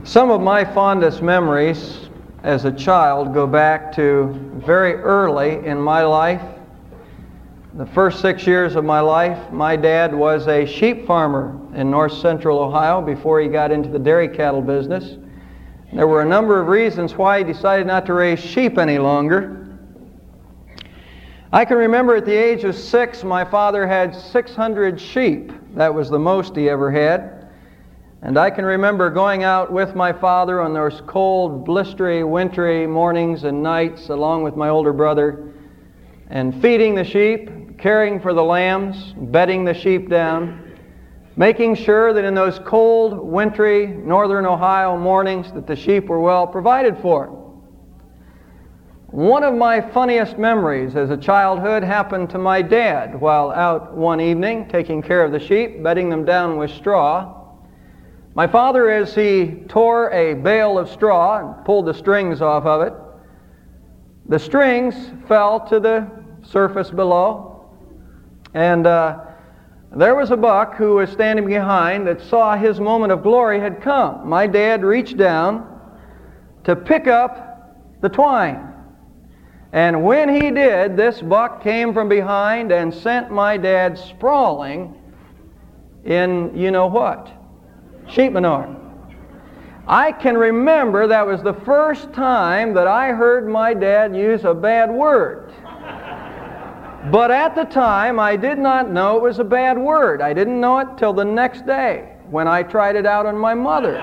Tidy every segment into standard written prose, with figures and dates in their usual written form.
Some of my fondest memories as a child go back to very early in my life. The first 6 years of my life, my dad was a sheep farmer in north central Ohio before he got into the dairy cattle business. There were a number of reasons why he decided not to raise sheep any longer. I can remember at the age of 6, my father had 600 sheep. That was the most he ever had. And I can remember going out with my father on those cold, blistery, wintry mornings and nights along with my older brother and feeding the sheep, caring for the lambs, bedding the sheep down, making sure that in those cold, wintry, northern Ohio mornings that the sheep were well provided for. One of my funniest memories as a childhood happened to my dad while out one evening taking care of the sheep, bedding them down with straw. My father, as he tore a bale of straw and pulled the strings off of it, the strings fell to the surface below. And there was a buck who was standing behind that saw his moment of glory had come. My dad reached down to pick up the twine. And when he did, this buck came from behind and sent my dad sprawling in you know what? Sheep manure. I can remember that was the first time that I heard my dad use a bad word. But at the time, I did not know it was a bad word. I didn't know it till the next day when I tried it out on my mother.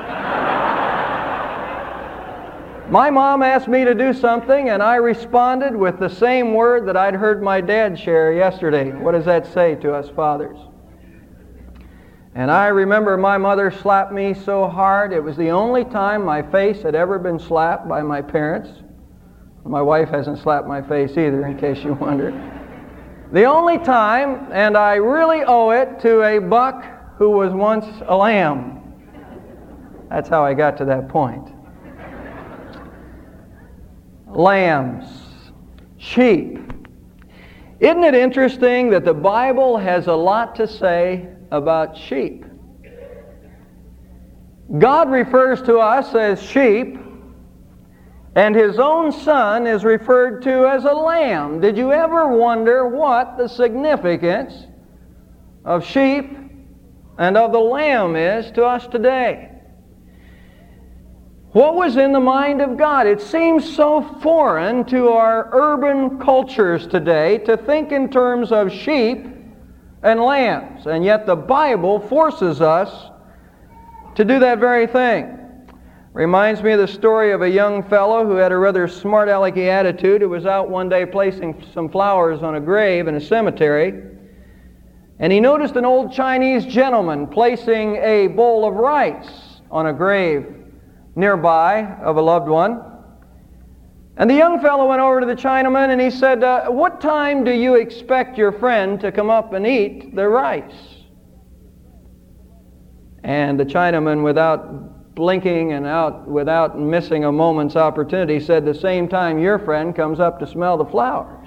My mom asked me to do something, and I responded with the same word that I'd heard my dad share yesterday. What does that say to us fathers? And I remember my mother slapped me so hard. It was the only time my face had ever been slapped by my parents. My wife hasn't slapped my face either, in case you wondered. The only time, and I really owe it to a buck who was once a lamb. That's how I got to that point. Lambs, sheep. Isn't it interesting that the Bible has a lot to say about sheep? God refers to us as sheep, and His own Son is referred to as a lamb. Did you ever wonder what the significance of sheep and of the lamb is to us today? What was in the mind of God? It seems so foreign to our urban cultures today to think in terms of sheep and lambs, and yet the Bible forces us to do that very thing. Reminds me of the story of a young fellow who had a rather smart-alecky attitude, who was out one day placing some flowers on a grave in a cemetery, and he noticed an old Chinese gentleman placing a bowl of rice on a grave nearby of a loved one. And the young fellow went over to the Chinaman and he said, what time do you expect your friend to come up and eat the rice? And the Chinaman, without blinking and without missing a moment's opportunity, said, the same time your friend comes up to smell the flowers.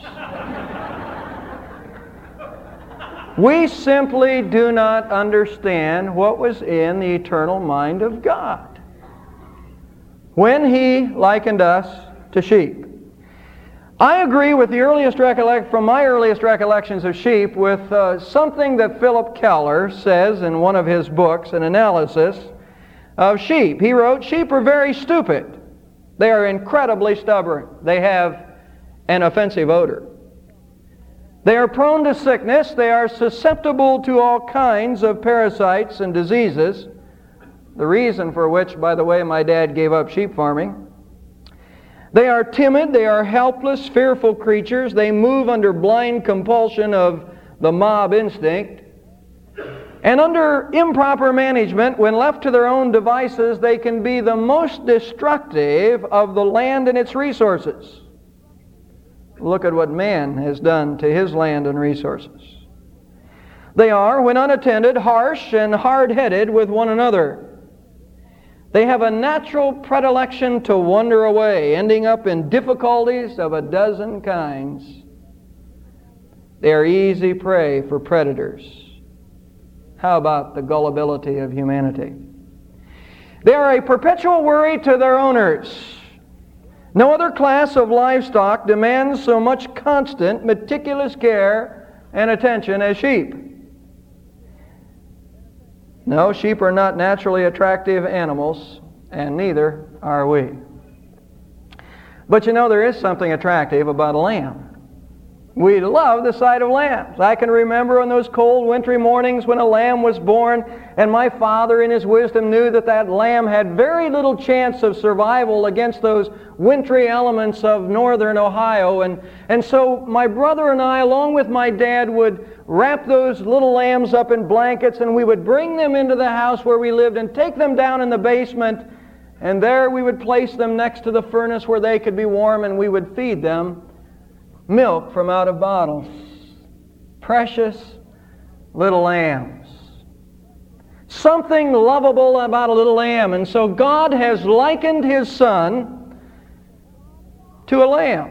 We simply do not understand what was in the eternal mind of God when He likened us to sheep. I agree with from my earliest recollections of sheep with something that Philip Keller says in one of his books, an analysis of sheep. He wrote, sheep are very stupid. They are incredibly stubborn. They have an offensive odor. They are prone to sickness. They are susceptible to all kinds of parasites and diseases, the reason for which, by the way, my dad gave up sheep farming. They are timid, they are helpless, fearful creatures. They move under blind compulsion of the mob instinct. And under improper management, when left to their own devices, they can be the most destructive of the land and its resources. Look at what man has done to his land and resources. They are, when unattended, harsh and hard-headed with one another. They have a natural predilection to wander away, ending up in difficulties of a dozen kinds. They are easy prey for predators. How about the gullibility of humanity? They are a perpetual worry to their owners. No other class of livestock demands so much constant, meticulous care and attention as sheep. No, sheep are not naturally attractive animals, and neither are we. But you know, there is something attractive about a lamb. We love the sight of lambs. I can remember on those cold wintry mornings when a lamb was born, and my father in his wisdom knew that that lamb had very little chance of survival against those wintry elements of northern Ohio. And so my brother and I, along with my dad, would wrap those little lambs up in blankets, and we would bring them into the house where we lived and take them down in the basement, and there we would place them next to the furnace where they could be warm, and we would feed them milk from out of bottles. Precious little lambs. Something lovable about a little lamb. And so God has likened His Son to a lamb.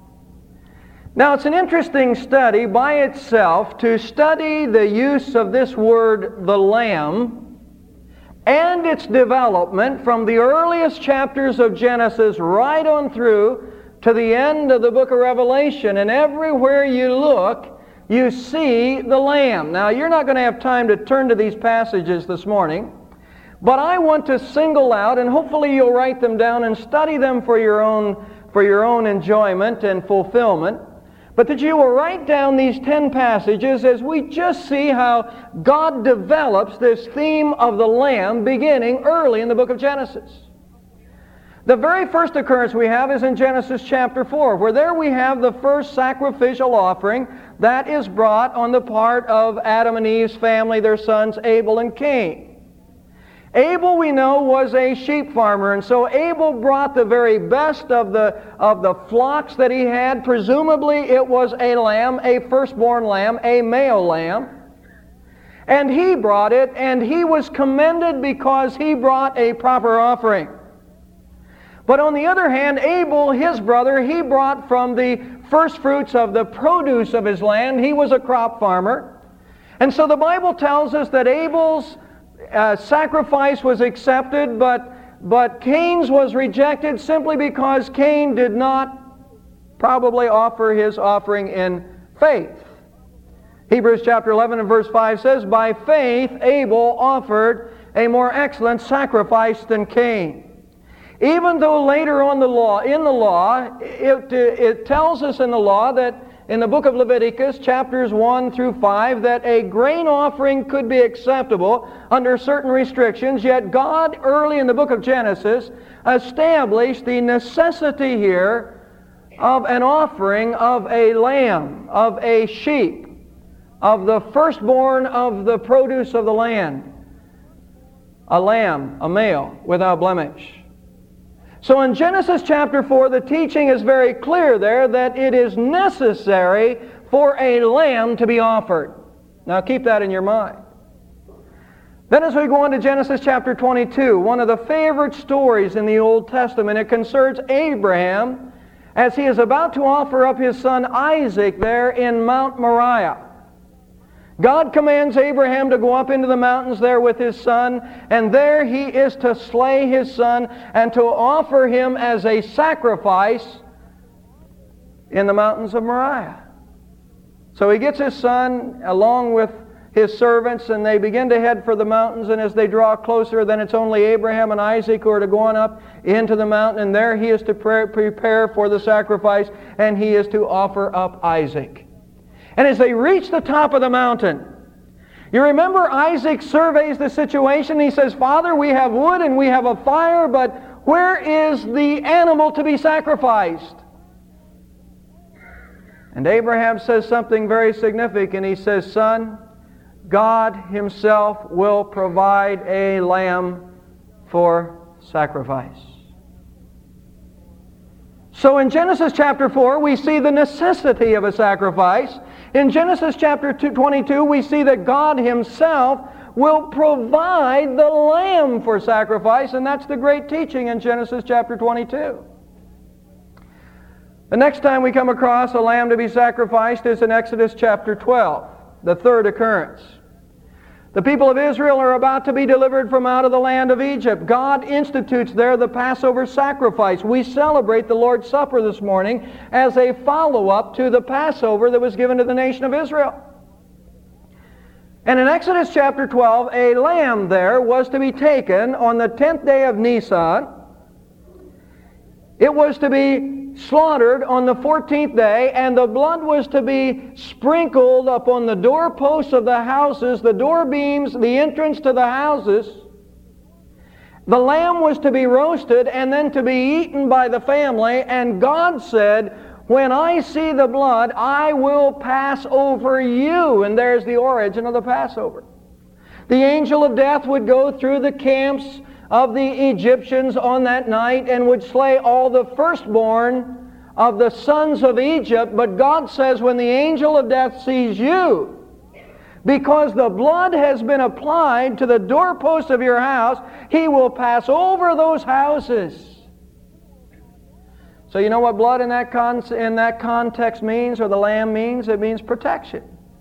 Now it's an interesting study by itself to study the use of this word, the lamb, and its development from the earliest chapters of Genesis right on through to the end of the book of Revelation. And everywhere you look, you see the Lamb. Now, you're not going to have time to turn to these passages this morning, but I want to single out, and hopefully you'll write them down and study them for your own enjoyment and fulfillment, but that you will write down these 10 passages as we just see how God develops this theme of the Lamb beginning early in the book of Genesis. The very first occurrence we have is in Genesis chapter 4, where there we have the first sacrificial offering that is brought on the part of Adam and Eve's family, their sons Abel and Cain. Abel, we know, was a sheep farmer, and so Abel brought the very best of the flocks that he had. Presumably it was a lamb, a firstborn lamb, a male lamb. And he brought it, and he was commended because he brought a proper offering. But on the other hand, Abel, his brother, he brought from the first fruits of the produce of his land. He was a crop farmer. And so the Bible tells us that Abel's sacrifice was accepted, but Cain's was rejected simply because Cain did not probably offer his offering in faith. Hebrews chapter 11 and verse 5 says, "By faith Abel offered a more excellent sacrifice than Cain." Even though later on it tells us in the law that in the book of Leviticus, chapters 1 through 5, that a grain offering could be acceptable under certain restrictions, yet God early in the book of Genesis established the necessity here of an offering of a lamb, of a sheep, of the firstborn of the produce of the land. A lamb, a male, without blemish. So in Genesis chapter 4, the teaching is very clear there that it is necessary for a lamb to be offered. Now keep that in your mind. Then as we go on to Genesis chapter 22, one of the favorite stories in the Old Testament, it concerns Abraham as he is about to offer up his son Isaac there in Mount Moriah. God commands Abraham to go up into the mountains there with his son, and there he is to slay his son and to offer him as a sacrifice in the mountains of Moriah. So he gets his son along with his servants, and they begin to head for the mountains, and as they draw closer, then it's only Abraham and Isaac who are to go on up into the mountain, and there he is to prepare for the sacrifice, and he is to offer up Isaac. And as they reach the top of the mountain, you remember Isaac surveys the situation. He says, "Father, we have wood and we have a fire, but where is the animal to be sacrificed?" And Abraham says something very significant. He says, "Son, God Himself will provide a lamb for sacrifice." So in Genesis chapter 4, we see the necessity of a sacrifice. In Genesis chapter 22, we see that God Himself will provide the lamb for sacrifice, and that's the great teaching in Genesis chapter 22. The next time we come across a lamb to be sacrificed is in Exodus chapter 12, the third occurrence. The people of Israel are about to be delivered from out of the land of Egypt. God institutes there the Passover sacrifice. We celebrate the Lord's Supper this morning as a follow-up to the Passover that was given to the nation of Israel. And in Exodus chapter 12, a lamb there was to be taken on the 10th day of Nisan. It was to be slaughtered on the 14th day, and the blood was to be sprinkled upon the doorposts of the houses, the door beams, the entrance to the houses. The lamb was to be roasted and then to be eaten by the family, and God said, "When I see the blood, I will pass over you." And there's the origin of the Passover. The angel of death would go through the camps of the Egyptians on that night and would slay all the firstborn of the sons of Egypt. But God says, when the angel of death sees you, because the blood has been applied to the doorpost of your house, he will pass over those houses. So you know what blood in that context means, or the lamb means? It means protection.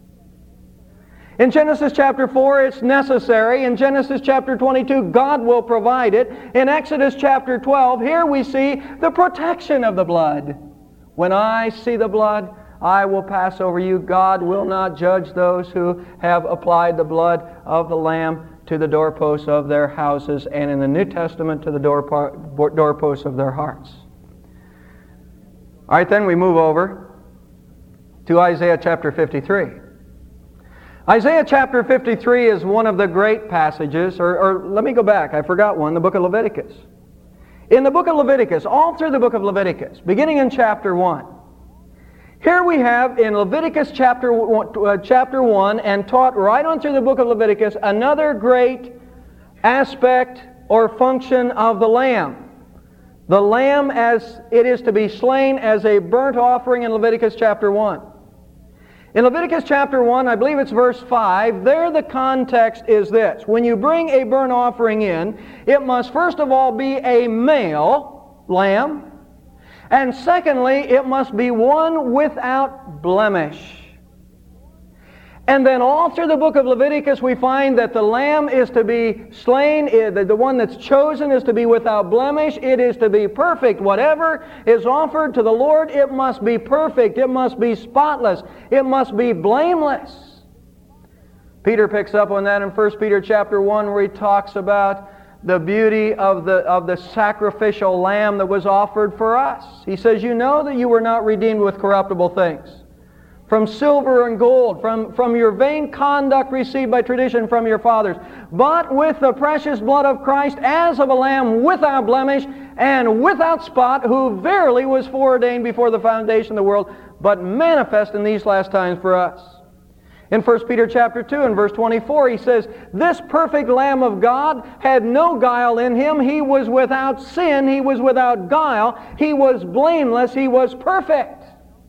In Genesis chapter 4, it's necessary. In Genesis chapter 22, God will provide it. In Exodus chapter 12, here we see the protection of the blood. When I see the blood, I will pass over you. God will not judge those who have applied the blood of the Lamb to the doorposts of their houses, and in the New Testament to the doorposts of their hearts. All right, then we move over to Isaiah chapter 53. Isaiah chapter 53 is one of the great passages, or let me go back, I forgot one, the book of Leviticus. In the book of Leviticus, all through the book of Leviticus, beginning in chapter 1, here we have in Leviticus chapter 1, and taught right on through the book of Leviticus, another great aspect or function of the lamb. The lamb as it is to be slain as a burnt offering in Leviticus chapter 1. In Leviticus chapter 1, I believe it's verse 5, there the context is this. When you bring a burnt offering in, it must first of all be a male lamb, and secondly, it must be one without blemish. And then all through the book of Leviticus, we find that the lamb is to be slain, the one that's chosen is to be without blemish, it is to be perfect. Whatever is offered to the Lord, it must be perfect, it must be spotless, it must be blameless. Peter picks up on that in 1 Peter chapter 1, where he talks about the beauty of the sacrificial lamb that was offered for us. He says, "You know that you were not redeemed with corruptible things, from silver and gold, from your vain conduct received by tradition from your fathers, but with the precious blood of Christ, as of a lamb without blemish and without spot, who verily was foreordained before the foundation of the world, but manifest in these last times for us." In 1 Peter chapter 2 and verse 24, he says, "This perfect Lamb of God had no guile in him. He was without sin. He was without guile. He was blameless. He was perfect."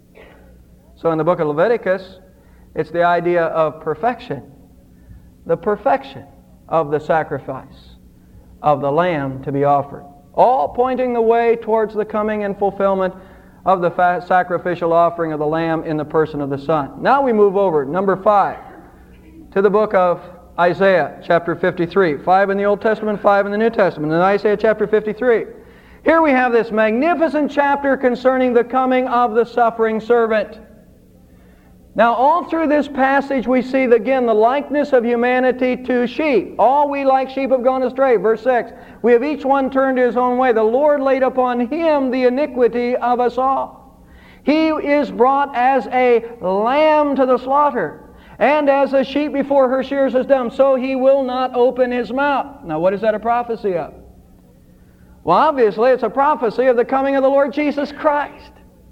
So in the book of Leviticus, it's the idea of perfection. The perfection of the sacrifice of the lamb to be offered. All pointing the way towards the coming and fulfillment of the sacrificial offering of the lamb in the person of the Son. Now we move over, number 5, to the book of Isaiah chapter 53. 5 in the Old Testament, 5 in the New Testament. In Isaiah chapter 53. Here we have this magnificent chapter concerning the coming of the suffering servant. Now, all through this passage we see, again, the likeness of humanity to sheep. All we like sheep have gone astray. Verse 6, we have each one turned to his own way. The Lord laid upon him the iniquity of us all. He is brought as a lamb to the slaughter, and as a sheep before her shearers is dumb, so he will not open his mouth. Now, what is that a prophecy of? Well, obviously, it's a prophecy of the coming of the Lord Jesus Christ.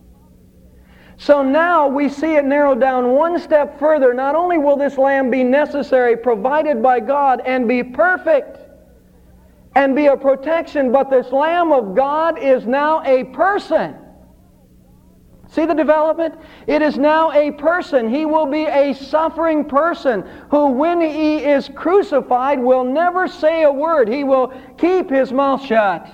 So now we see it narrowed down one step further. Not only will this lamb be necessary, provided by God, and be perfect, and be a protection, but this Lamb of God is now a person. See the development? It is now a person. He will be a suffering person who, when he is crucified, will never say a word. He will keep his mouth shut.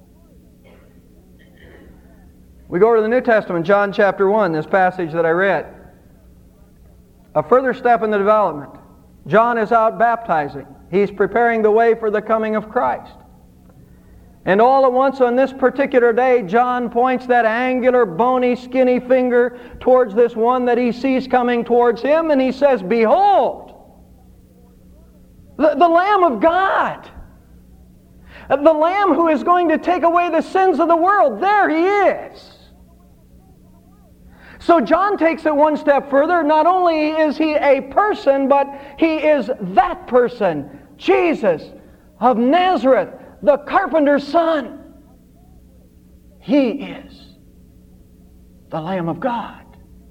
We go to the New Testament, John chapter 1, this passage that I read. A further step in the development. John is out baptizing. He's preparing the way for the coming of Christ. And all at once on this particular day, John points that angular, bony, skinny finger towards this one that he sees coming towards him, and he says, "Behold, the Lamb of God, the Lamb who is going to take away the sins of the world. There He is." So John takes it one step further. Not only is He a person, but He is that person, Jesus of Nazareth, the carpenter's son. He is the Lamb of God.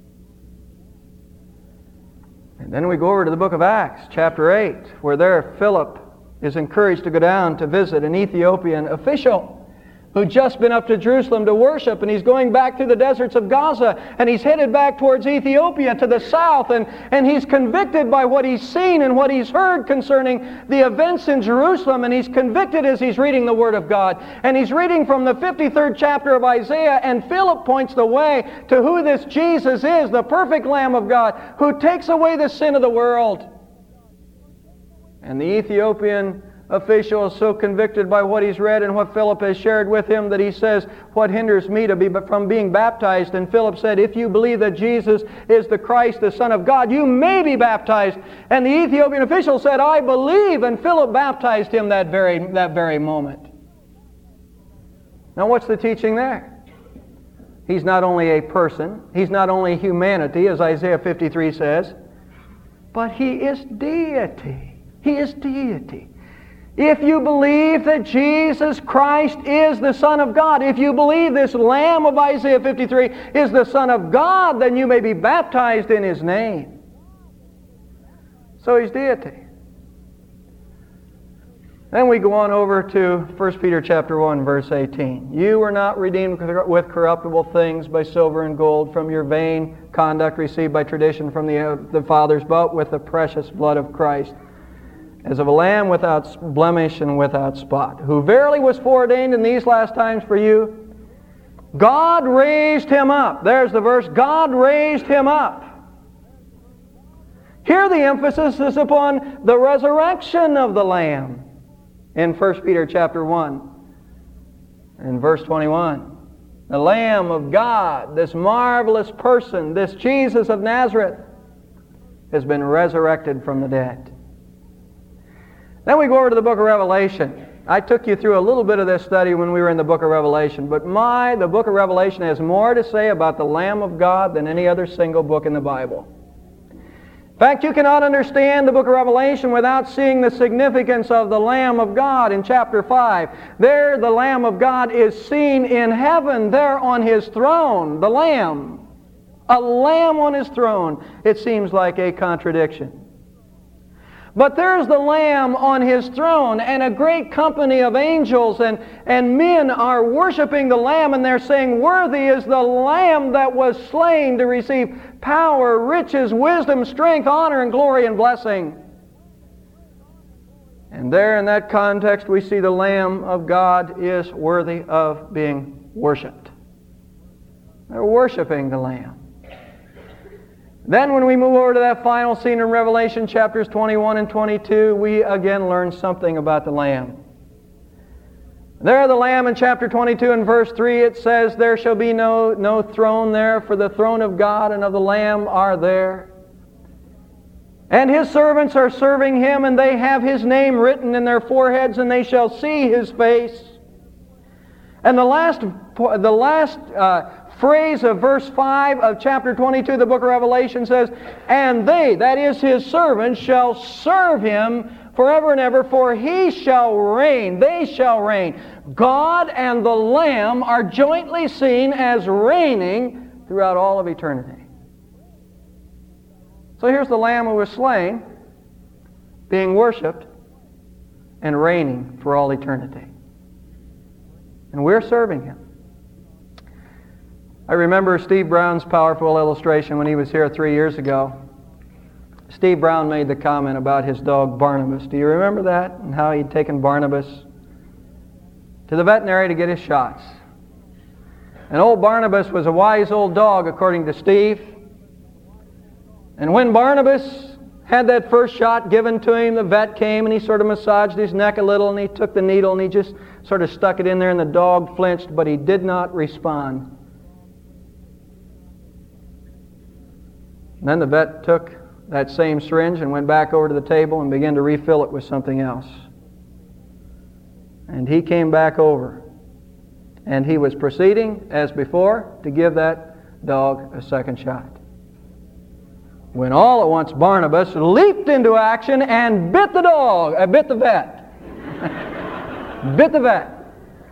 And then we go over to the book of Acts, chapter 8, where there Philip is encouraged to go down to visit an Ethiopian official who'd just been up to Jerusalem to worship, and he's going back through the deserts of Gaza, and he's headed back towards Ethiopia to the south, and he's convicted by what he's seen and what he's heard concerning the events in Jerusalem, and he's convicted as he's reading the Word of God. And he's reading from the 53rd chapter of Isaiah, and Philip points the way to who this Jesus is, the perfect Lamb of God, who takes away the sin of the world. And the Ethiopian official is so convicted by what he's read and what Philip has shared with him that he says, "What hinders me from being baptized?" And Philip said, "If you believe that Jesus is the Christ, the Son of God, you may be baptized." And the Ethiopian official said, "I believe," and Philip baptized him that very moment. Now what's the teaching there? He's not only a person, He's not only humanity, as Isaiah 53 says, but He is deity. He is deity. If you believe that Jesus Christ is the Son of God, if you believe this Lamb of Isaiah 53 is the Son of God, then you may be baptized in His name. So He's deity. Then we go on over to 1 Peter chapter 1, verse 18. "You were not redeemed with corruptible things by silver and gold from your vain conduct received by tradition from the fathers, but with the precious blood of Christ, as of a lamb without blemish and without spot, who verily was foreordained in these last times for you. God raised Him up." There's the verse. God raised Him up. Here the emphasis is upon the resurrection of the Lamb in 1 Peter chapter 1 and verse 21. The Lamb of God, this marvelous person, this Jesus of Nazareth, has been resurrected from the dead. Then we go over to the book of Revelation. I took you through a little bit of this study when we were in the book of Revelation, but the book of Revelation has more to say about the Lamb of God than any other single book in the Bible. In fact, you cannot understand the book of Revelation without seeing the significance of the Lamb of God in chapter 5. There, the Lamb of God is seen in heaven, there on His throne, the Lamb. A lamb on His throne. It seems like a contradiction. But there's the Lamb on His throne, and a great company of angels and men are worshiping the Lamb, and they're saying, "Worthy is the Lamb that was slain to receive power, riches, wisdom, strength, honor, and glory and blessing." And there in that context we see the Lamb of God is worthy of being worshipped. They're worshiping the Lamb. Then when we move over to that final scene in Revelation chapters 21 and 22, we again learn something about the Lamb. There the Lamb in chapter 22 and verse 3, it says, "There shall be no throne there, for the throne of God and of the Lamb are there. And His servants are serving Him, and they have His name written in their foreheads, and they shall see His face." And the last phrase of verse 5 of chapter 22 of the book of Revelation says, "And they," that is His servants, "shall serve Him forever and ever, for He shall reign." They shall reign. God and the Lamb are jointly seen as reigning throughout all of eternity. So here's the Lamb who was slain, being worshipped, and reigning for all eternity. And we're serving Him. I remember Steve Brown's powerful illustration when he was here 3 years ago. Steve Brown made the comment about his dog Barnabas. Do you remember that? And how he'd taken Barnabas to the veterinary to get his shots. And old Barnabas was a wise old dog, according to Steve. And when Barnabas had that first shot given to him. The vet came and he sort of massaged his neck a little, and he took the needle and he just sort of stuck it in there, and the dog flinched, but he did not respond. And then the vet took that same syringe and went back over to the table and began to refill it with something else. And he came back over, and he was proceeding, as before, to give that dog a second shot. When all at once Barnabas leaped into action and bit the vet. Bit the vet.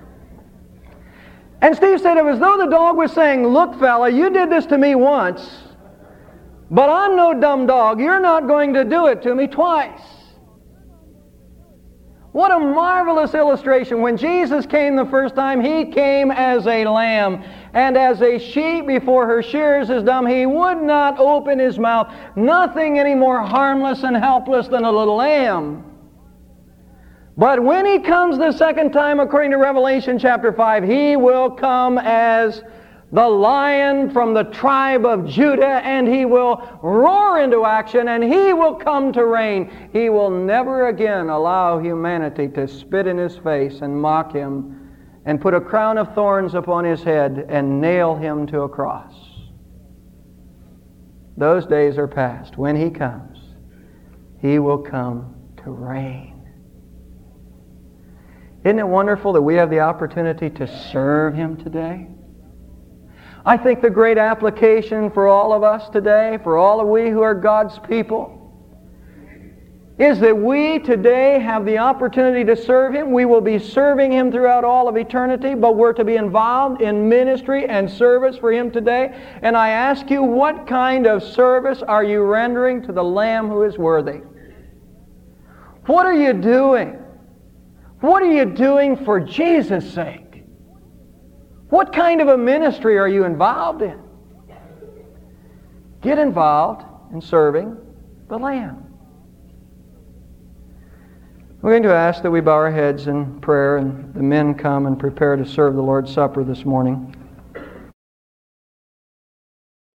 And Steve said it was as though the dog was saying, "Look, fella, you did this to me once, but I'm no dumb dog. You're not going to do it to me twice." What a marvelous illustration. When Jesus came the first time, He came as a lamb. And as a sheep before her shearers is dumb, He would not open His mouth. Nothing any more harmless and helpless than a little lamb. But when He comes the second time, according to Revelation chapter 5, He will come as the Lion from the tribe of Judah, and He will roar into action, and He will come to reign. He will never again allow humanity to spit in His face and mock Him and put a crown of thorns upon His head and nail Him to a cross. Those days are past. When He comes, He will come to reign. Isn't it wonderful that we have the opportunity to serve Him today? I think the great application for all of us today, for all of we who are God's people, is that we today have the opportunity to serve Him. We will be serving Him throughout all of eternity, but we're to be involved in ministry and service for Him today. And I ask you, what kind of service are you rendering to the Lamb who is worthy? What are you doing? What are you doing for Jesus' sake? What kind of a ministry are you involved in? Get involved in serving the Lamb. We're going to ask that we bow our heads in prayer, and the men come and prepare to serve the Lord's Supper this morning.